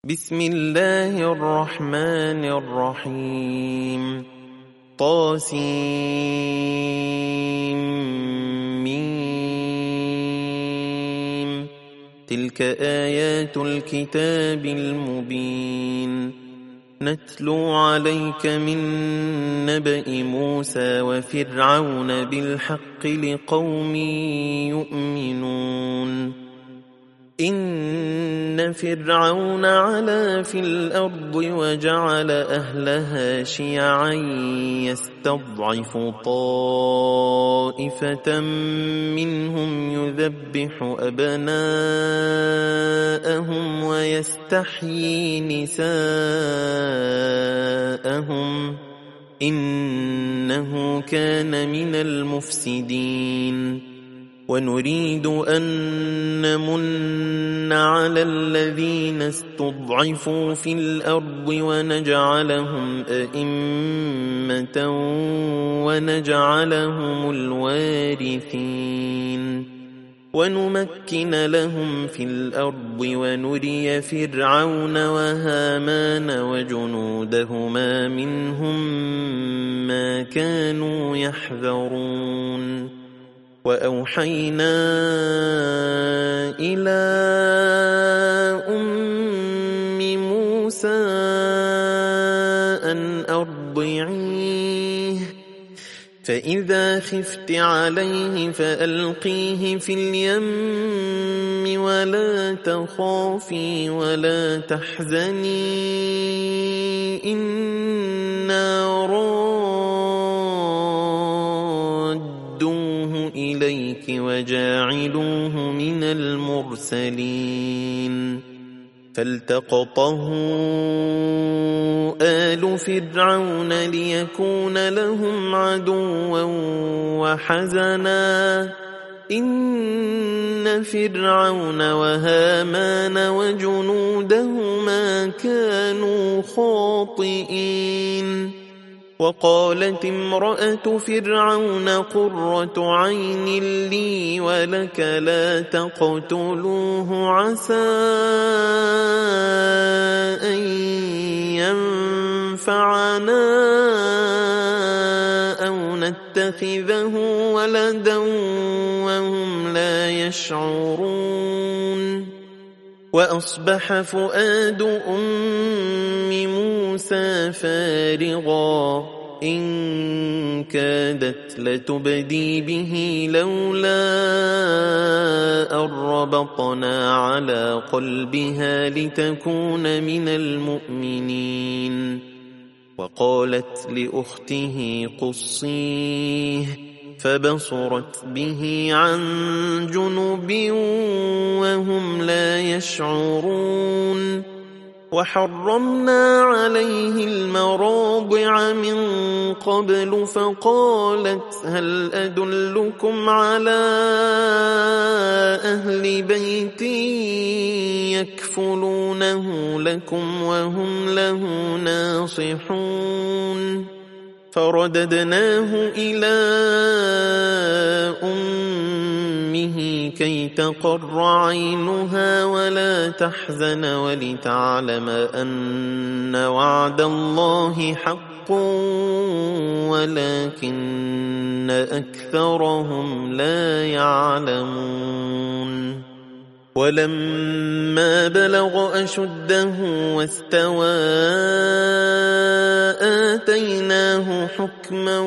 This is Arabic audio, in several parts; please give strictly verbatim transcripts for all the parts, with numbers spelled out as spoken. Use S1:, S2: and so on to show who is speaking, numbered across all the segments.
S1: بسم الله الرحمن الرحيم طاسيم تلك آيات الكتاب المبين نتلو عليك من نبأ موسى وفرعون بالحق لقوم يؤمنون إن فرعون علا في الأرض وجعل أهلها شيعا يستضعف طائفة منهم يذبح أبناءهم ويستحيي نساءهم إنه كان من المفسدين ونريد أن نمن على الذين استضعفوا في الأرض ونجعلهم أئمة ونجعلهم الوارثين ونمكن لهم في الأرض ونري فرعون وهامان وجنودهما منهم ما كانوا يحذرون وأوحينا إلى أم موسى أن أرضعيه فإذا خفت عليه فألقيه في اليم ولا تخافي ولا تحزني إنا إليك وجاعلوه من المرسلين فالتقطه آل فرعون ليكون لهم عدوا وحزنا إن فرعون وهامان وجنودهما كانوا خاطئين وقالت امرأة فرعون قرة عين لي ولك لا تقتلوه عسى أن ينفعنا أو نتخذه ولدا وهم لا يشعرون وأصبح فؤاد أم موسى فارغا إن كادت لتبدي به لولا أن ربطنا على قلبها لتكون من المؤمنين وقالت لأخته قصيه فبصرت به عن جنب وهم لا يشعرون وحرمنا عليه المراضع من قبل فقالت هل أدلكم على أهل بيت يكفلونه لكم وهم له ناصحون فرددناه إلى أمه كي تقر عينها ولا تحزن ولتعلم أن وعد الله حق ولكن أكثرهم لا يعلمون ولما بلغ أشده واستوى آتيناه حكما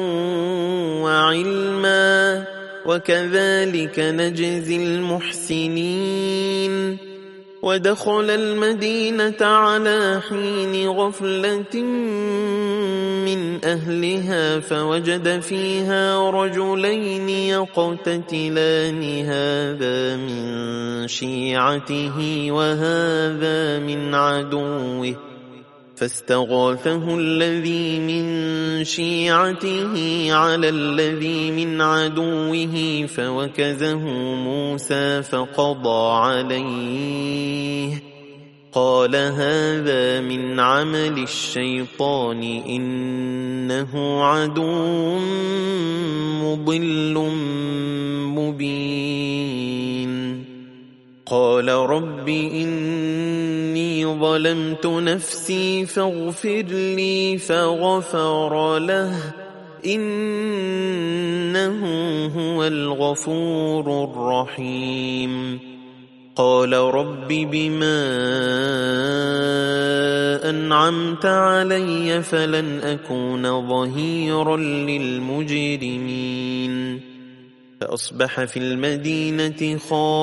S1: وعلما وكذلك نجزي المحسنين ودخل المدينة على حين غفلة من أهلها فوجد فيها رجلين يقتتلان هذا من شيعته وهذا من عدوه فاستغاثه الذي من شيعته على الذي من عدوه فوكزه موسى فقضى عليه قال هذا من عمل الشيطان إنه عدو مضل مبين قال رب إني ظلمت نفسي فاغفر لي فغفر له إنه هو الغفور الرحيم قال رب بما أنعمت علي فلن أكون ظهيرا للمجرمين فأصبح في المدينة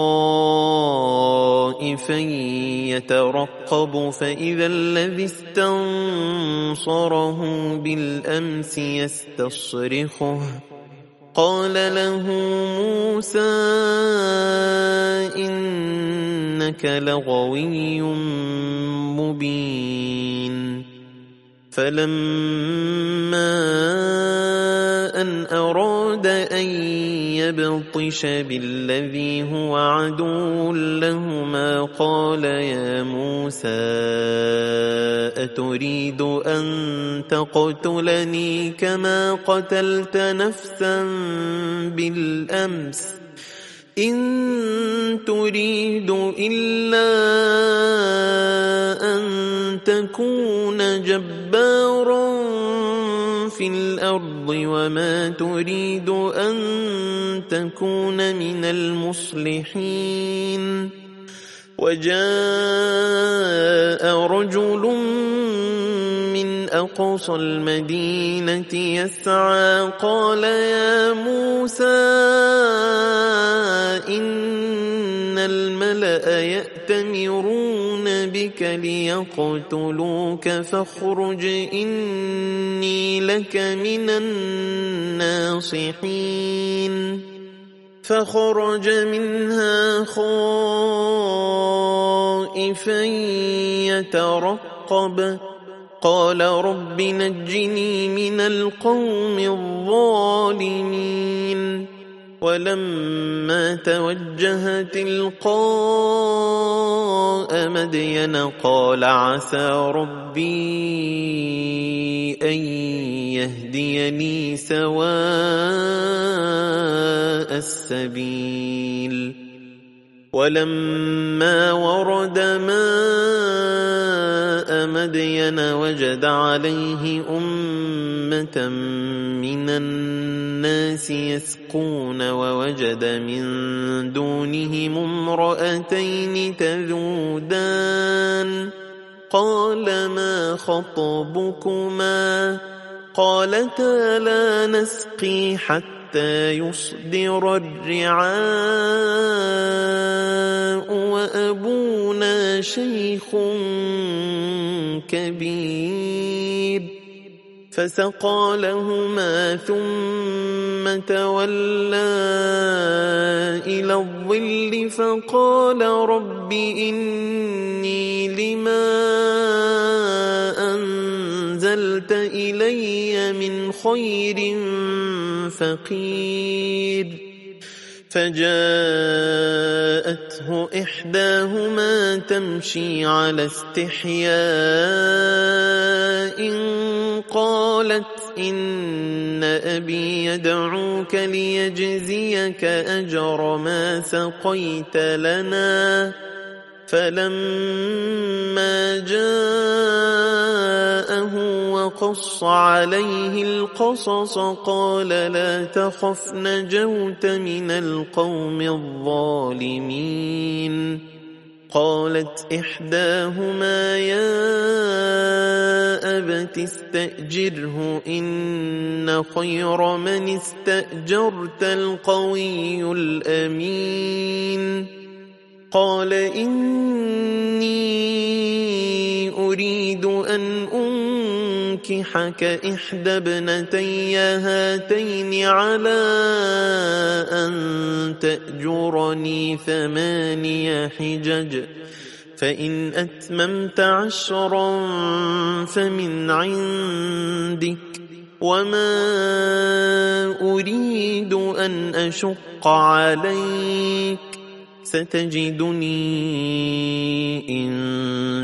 S1: خائفا يترقب فإذا الذي استنصره بالأمس يستصرخه قال له موسى إنك لغوي مبين فلما أن أراد أن يبطش بالذي هو عدو لهما قال يا موسى أتريد أن تقتلني كما قتلت نفسا بالأمس إن تريد إلا أن تكون جبارا في الأرض وما تريد أن تكون من المصلحين وجاء رجل من أقصى المدينة يسعى قال يا موسى إن الملأ يأتمرون بك ليقتلوك فاخرج إني لك من الناصحين فخرج منها خائفا يترقب قال رب نجني من القوم الظالمين ولما توجه تلقاء مدين قال عسى ربي أن يهديني سواء السبيل ولما ورد ماء مدين وجد عليه أمة من الناس يسقون ووجد من دونهم امرأتين تذودان قال ما خطبكما قالتا لا نسقي حتى يصدر الرعاء وأبونا شيخ كبير فسقى لهما ثم تولى إلى الظل فقال رب إني لما أنزلت إلي من خير فقير فجاءته إحداهما تمشي على استحياء قالت إن أبي يدعوك ليجزيك أجر ما سقيت لنا فلما جاءه وقص عليه القصص قال لا تخف نجوت من القوم الظالمين قالت إحداهما يا أبت استأجره إن خير من استأجرت القوي الأمين قال إني أريد أن أنكحك إحدى ابنتي هاتين على أن تأجرني ثماني حجج فإن أتممت عشرا فمن عندك وما أريد أن أشق عليك ستجدني إن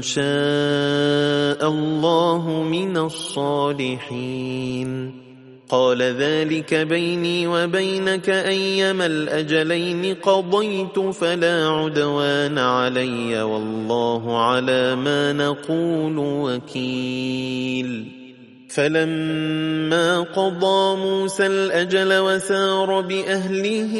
S1: شاء الله من الصالحين قال ذلك بيني وبينك أيما الأجلين قضيت فلا عدوان علي والله على ما نقول وكيل فلما قضى موسى الأجل وسار بأهله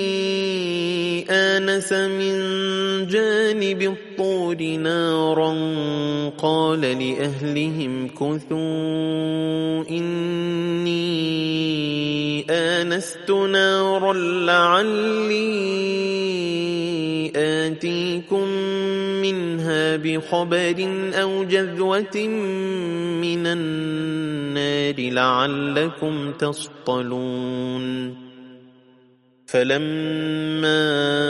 S1: آنس من جانب الطور نارا قال لأهلهم كثوا إني آنست نارا لعلي آتيكم منها بخبر أو جذوة من النار لعلكم تصطلون فلما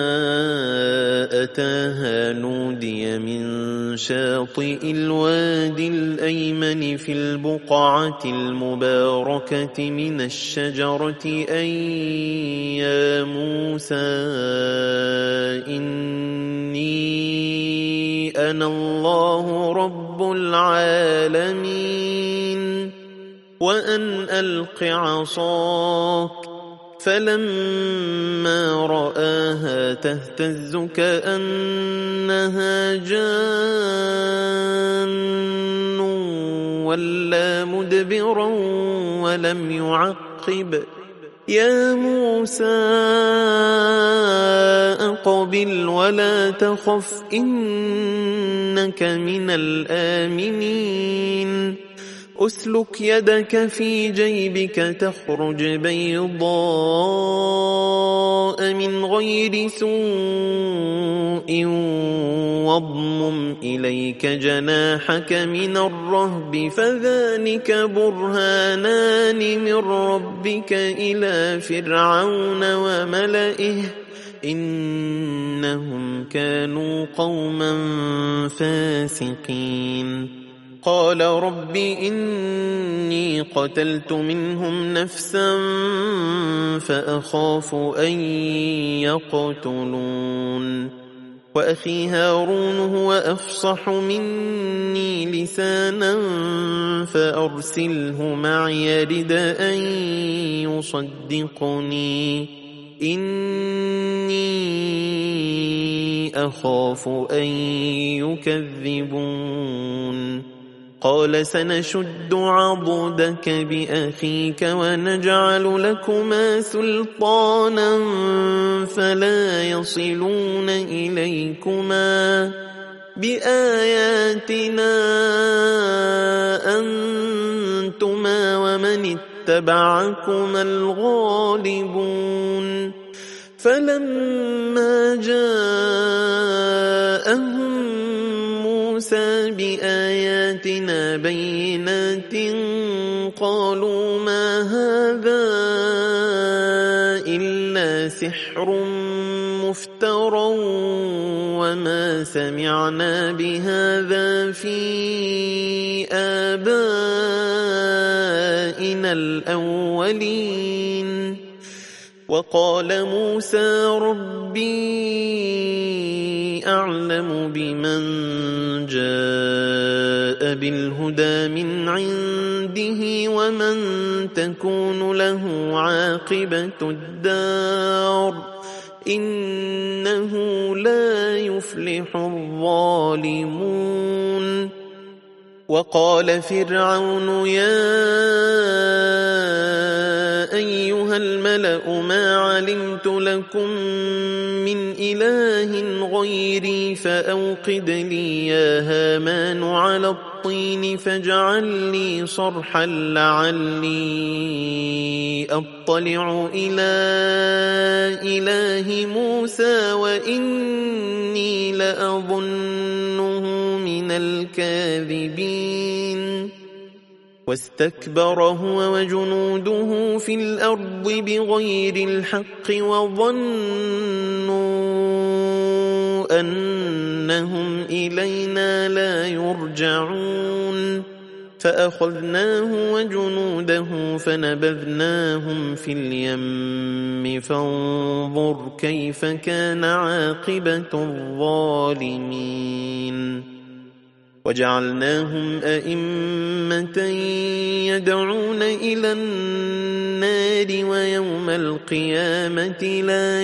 S1: أتاها نودي من شاطئ الوادي الأيمن في البقعة المباركة من الشجرة أي يا موسى إني أنا الله رب العالمين وأن ألق عصاك فلما رآها تهتز كأنها جان ولا مدبرا ولم يعقب يا موسى أقبل ولا تخف إنك من الآمنين أسلك يدك في جيبك تخرج بيضاء من غير سوء واضمم إليك جناحك من الرهب فذلك برهانان من ربك إلى فرعون وملئه إنهم كانوا قوما فاسقين قال رب إني قتلت منهم نفسا فأخاف أن يقتلون وأخي هارون هو أفصح مني لسانا فأرسله معي يرد أن يصدقني إني أخاف أن يكذبون قال سنشد عضدك بأخيك ونجعل لكما سلطانا فلا يصلون إليكما بآياتنا أنتما ومن اتبعكما الغالبون فلما جاءهم موسى بآياتنا بينات قالوا ما هذا إلا سحر مفترى وما سمعنا بهذا في آبائنا الأولين وقال موسى ربي أعلم بمن جاء بالهدى من عنده ومن تكون له عاقبة الدار إنه لا يفلح الظالمون وقال فرعون يا أيها الملأ ما علمت لكم من إله غيري فأوقد لي يا هامان على الطين فاجعل لي صرحا لعلي أطلع إلى إله موسى وإني لأظنه من الكاذبين واستكبر هو وجنوده في الأرض بغير الحق وظنوا أنهم إلينا لا يرجعون فأخذناه وجنوده فنبذناهم في اليم فانظر كيف كان عاقبة الظالمين وجعلناهم أئمة يدعون إلى النار ويوم القيامة لا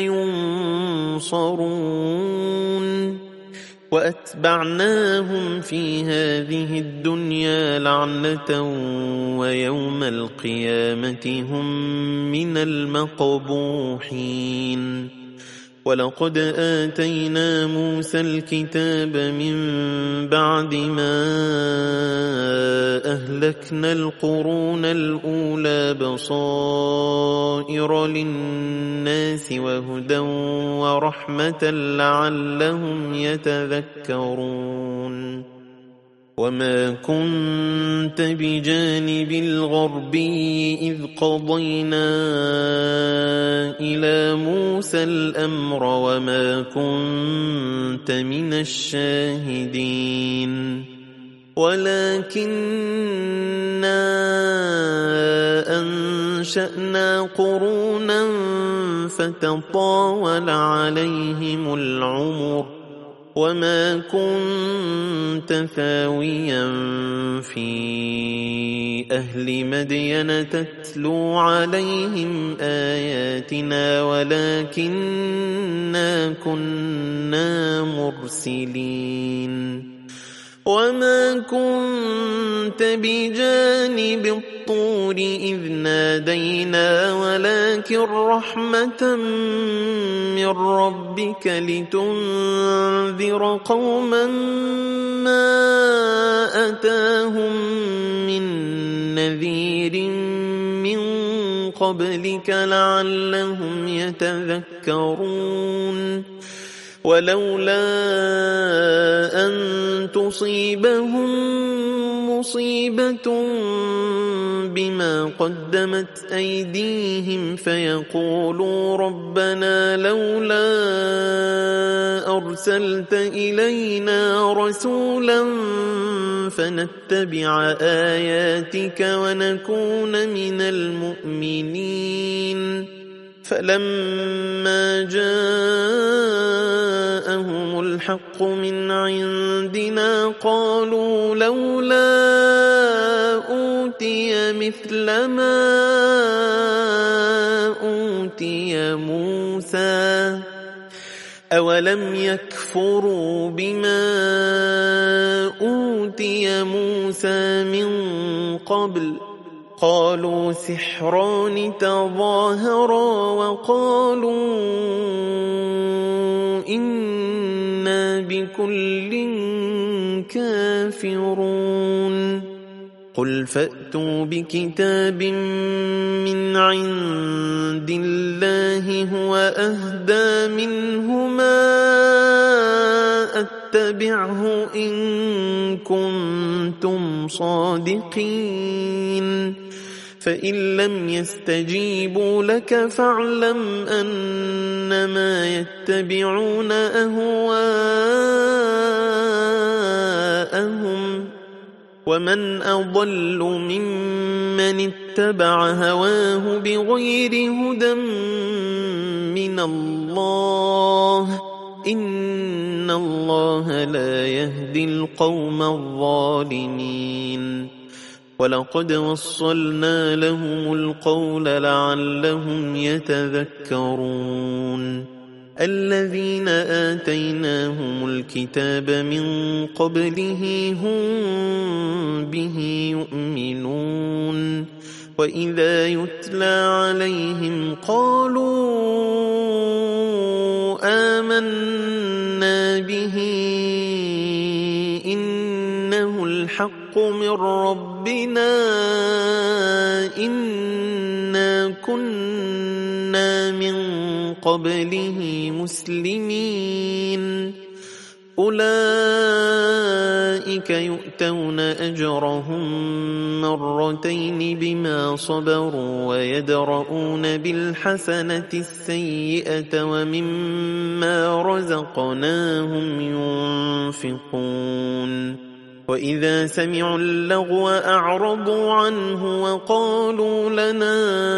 S1: ينصرون وأتبعناهم في هذه الدنيا لعنة ويوم القيامة هم من المقبوحين ولقد آتينا موسى الكتاب من بعد ما أهلكنا القرون الأولى بصائر للناس وهدى ورحمة لعلهم يتذكرون وما كنت بجانب الغربي إذ قضينا إلى موسى الأمر وما كنت من الشاهدين ولكننا أنشأنا قرونا فتطاول عليهم العمر وما كنت ثاويا في أهل مدين تتلو عليهم آياتنا ولكننا كنا مرسلين وما كنت بجانب الطور إذ نادينا ولكن رحمة من ربك لتنذر قوما ما أتاهم من نذير من قبلك لعلهم يتذكرون ولولا أن تصيبهم مصيبة بما قدمت أيديهم فيقولوا ربنا لولا أرسلت إلينا رسولا فنتبع آياتك ونكون من المؤمنين فلما جاءهم الحق من عندنا قالوا لولا أوتي مثل ما أوتي موسى أولم يكفروا بما أوتي موسى من قبل قالوا سحران تظاهرا وقالوا إنا بكل كافرون قل فأتوا بكتاب من عند الله هو أهدى منهما أتبعه إن كنتم صادقين فإن لم يستجيبوا لك فاعلم أنما يتبعون أهواءهم ومن أضل ممن اتبع هواه بغير هدى من الله إن الله لا يهدي القوم الظالمين ولقد وصلنا لهم القول لعلهم يتذكرون الذين آتيناهم الكتاب من قبله هم به يؤمنون وإذا يتلى عليهم قالوا آمنا به إنه الحق من ربنا إنا كنا من قبله مسلمين أولئك يؤتون أجرهم مرتين بما صبروا ويدرؤون بالحسنة السيئة ومما رزقناهم ينفقون وإذا سمعوا اللغو أعرضوا عنه وقالوا لنا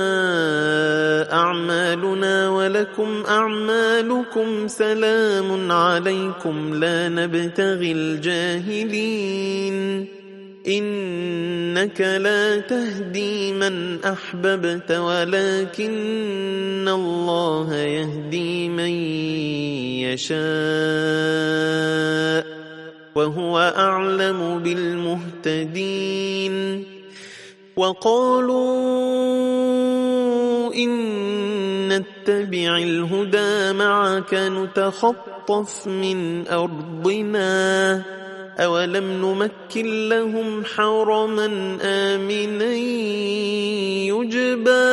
S1: أعمالنا ولكم أعمالكم سلام عليكم لا نبتغي الجاهلين إنك لا تهدي من أحببت ولكن الله يهدي من يشاء وهو أعلم بالمهتدين وقالوا إن نتبع الهدى معك نتخطف من أرضنا أولم نمكن لهم حرما آمنا يجبى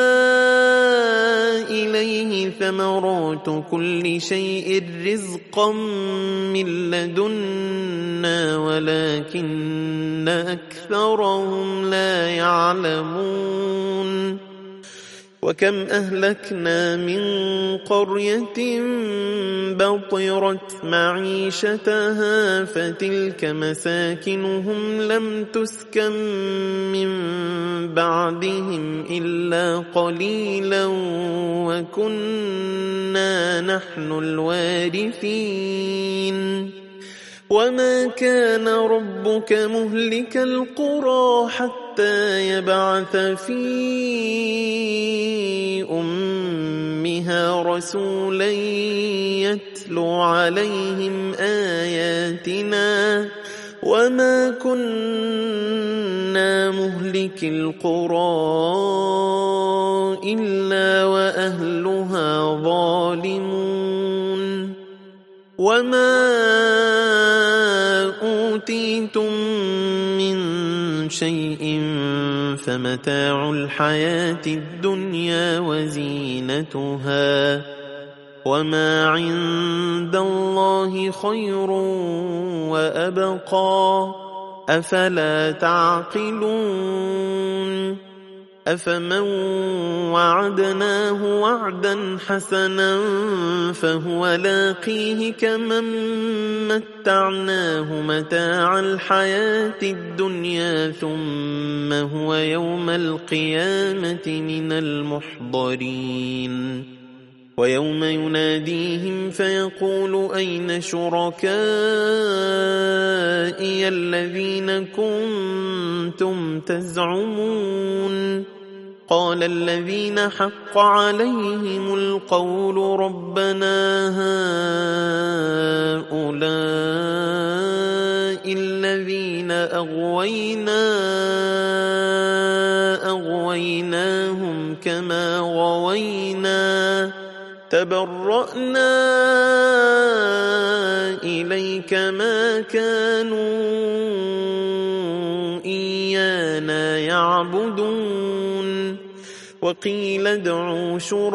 S1: إليه ثمرات كل شيء رزقا من لدنا ولكن أكثرهم لا يعلمون وكم أهلكنا من قرية بطرت معيشتها فتلك مساكنهم لم تسكن من بعدهم إلا قليلا وكنا نحن الوارثين وما كان ربك مهلك القرى حتى يبعث في أمها رسولا يتلو عليهم آياتنا وما كنا مهلك القرى إلا وأهلها ظالمون وما أوتيتم من شيء فمتاع الحياة الدنيا وزينتها وما عند الله خير وأبقى أفلا تعقلون أفمن وعدناه وعدا حسنا فهو لاقيه كمن متعناه متاع الحياة الدنيا ثم هو يوم القيامة من المحضرين ويوم يناديهم فيقول أين شركائي الذين كنتم تزعمون قال الذين حق عليهم القول ربنا هؤلاء الذين أغوينا أغويناهم كما غوينا تبرأنا إليك ما كانوا إيانا يعبدون وقيل ادعوا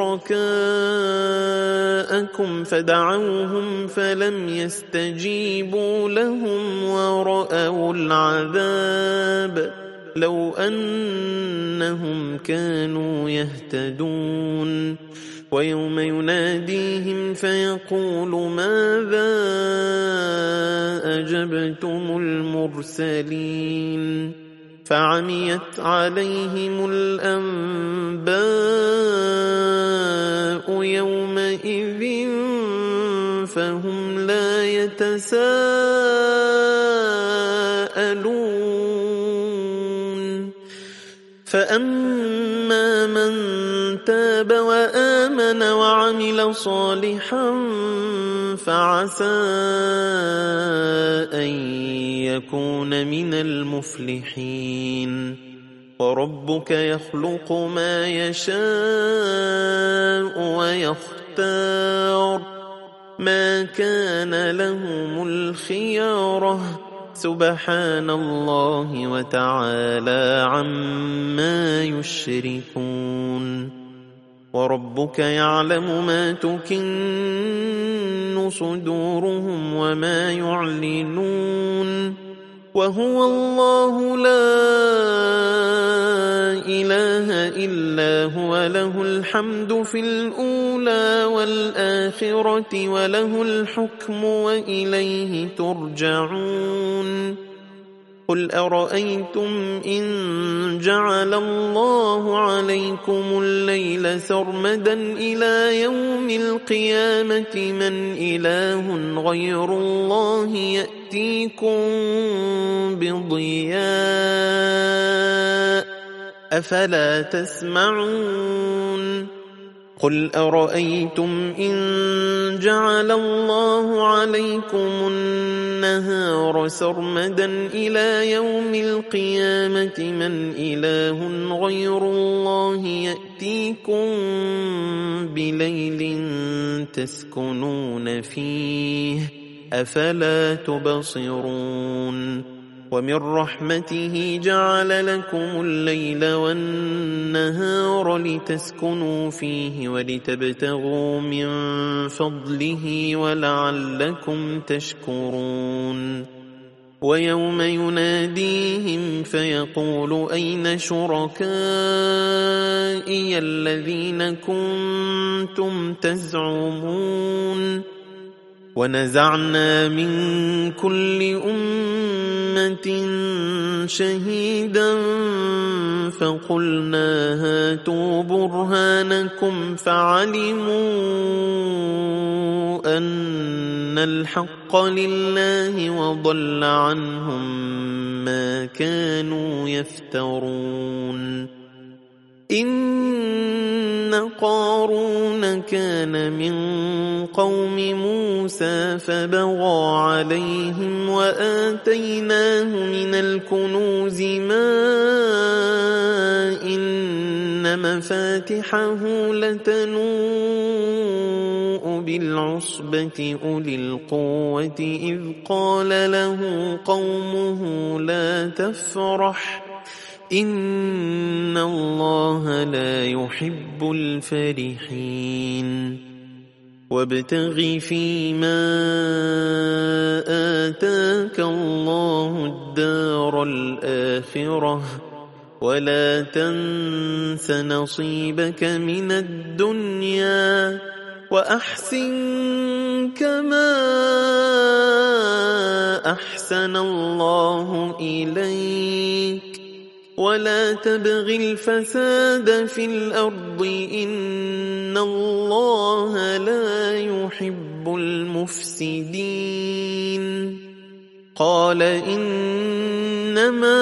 S1: شركاءكم فدعوهم فلم يستجيبوا لهم ورأوا العذاب لو أنهم كانوا يهتدون ويوم يناديهم فيقول ماذا أجبتم المرسلين فعميت عليهم الأنباء يومئذ فهم لا يتساءلون فأما من تاب وآمن وعمل صالحا فعسى أن يكون من المفلحين وربك يخلق ما يشاء ويختار ما كان لهم الخيارة سبحان الله وتعالى عما يشركون وربك يعلم ما تكن صدورهم وما يعلنون وهو الله لا إله إلا هو له الحمد في الأولى والآخرة وله الحكم وإليه ترجعون قل أرأيتم إن جعل الله عليكم الليل سرمدا إلى يوم القيامة من إله غير الله يأتيكم بضياء أفلا تسمعون قل أرأيتم إن جعل الله عليكم النهار سرمدا إلى يوم القيامة من إله غير الله يأتيكم بليل تسكنون فيه أفلا تبصرون ومن رحمته جعل لكم الليل والنهار لتسكنوا فيه ولتبتغوا من فضله ولعلكم تشكرون ويوم يناديهم فيقول أين شركائي الذين كنتم تزعمون ونزعنا من كل أمة شهيدا فقلنا هاتوا برهانكم فعلموا أن الحق لله وضل عنهم ما كانوا يفترون إن قارون كان من قوم موسى فبغى عليهم وآتيناه من الكنوز ما إن مفاتحه لتنوء بالعصبة أولي القوة إذ قال له قومه لا تفرح إن الله لا يحب الفرحين وابتغ فيما آتاك الله الدار الآخرة ولا تنس نصيبك من الدنيا وأحسن كما أحسن الله إليك ولا تبغ الفساد في الأرض إن الله لا يحب المفسدين قال إنما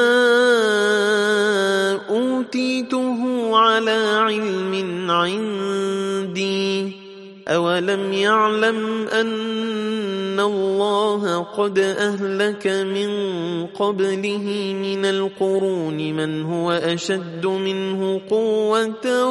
S1: أوتيته على علم عندي أولم يعلم أن الله قد أهلك من قبله من القرون من هو أشد منه قوة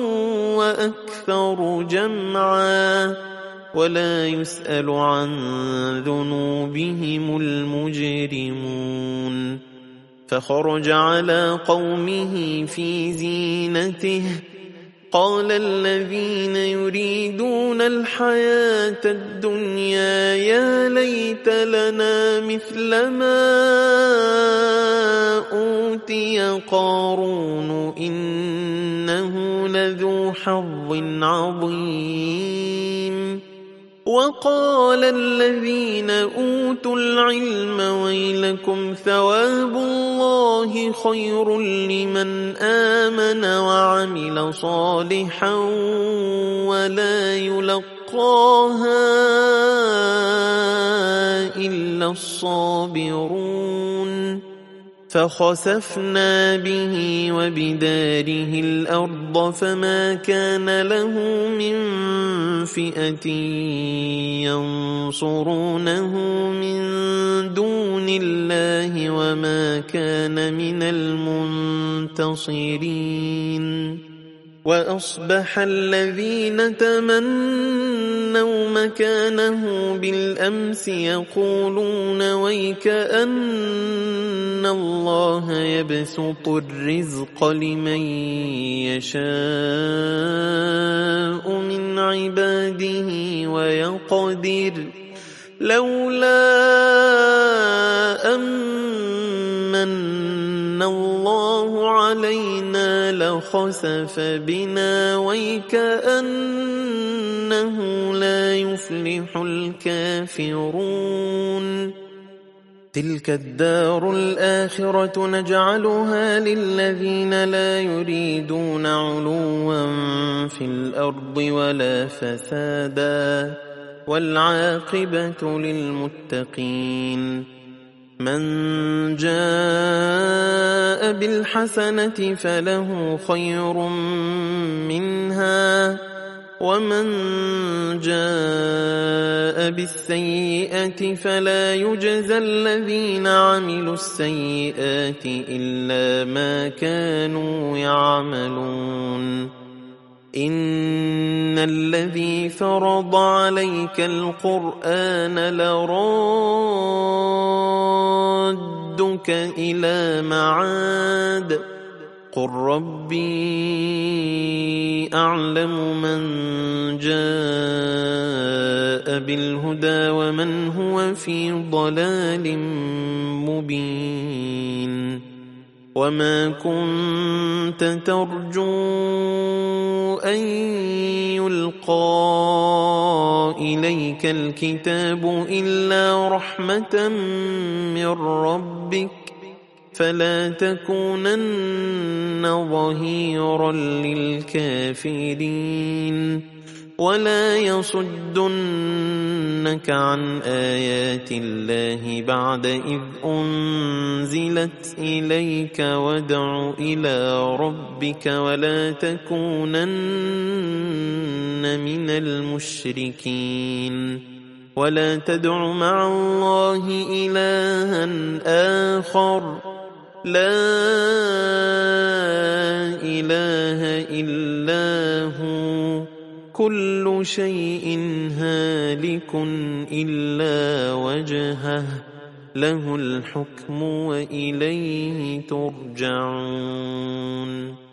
S1: وأكثر جمعا ولا يسأل عن ذنوبهم المجرمون فخرج على قومه في زينته قال الذين يريدون الحياة الدنيا يا ليت لنا مثل ما أوتي قارون إنه لذو حظ عظيم وقال الذين أوتوا العلم ويلكم ثواب الله خير لمن آمن وعمل صالحا ولا يلقاها إلا الصابرون فخسفنا به وبداره الأرض فما كان له من فئة ينصرونه من دون الله وما كان من المنتصرين وأصبح الذين تمنوا مكانه بالأمس يقولون ويكأن الله يبسط الرزق لمن يشاء من عباده ويقدر لولا أمن الله علينا لخسف بنا ويكأنه لا يفلح الكافرون تلك الدار الآخرة نجعلها للذين لا يريدون علوا في الأرض ولا فسادا والعاقبة للمتقين من جاء بالحسنة فله خير منها ومن جاء بالسيئة فلا يجزى الذين عملوا السيئات إلا ما كانوا يعملون إن الذي فرض عليك القرآن لرادك إلى معاد قل ربي أعلم من جاء بالهدى ومن هو في ضلال مبين وما كنت ترجو أن يلقى إليك الكتاب إلا رحمة من ربك فلا تكونن ظهيرا للكافرين ولا يصدنك عن آيات الله بعد إذ أنزلت إليك وادع إلى ربك ولا تكونن من المشركين ولا تدع مع الله إلها آخر لا إله إلا هو كل شيء هالك إلا وجهه له الحكم وإليه ترجعون.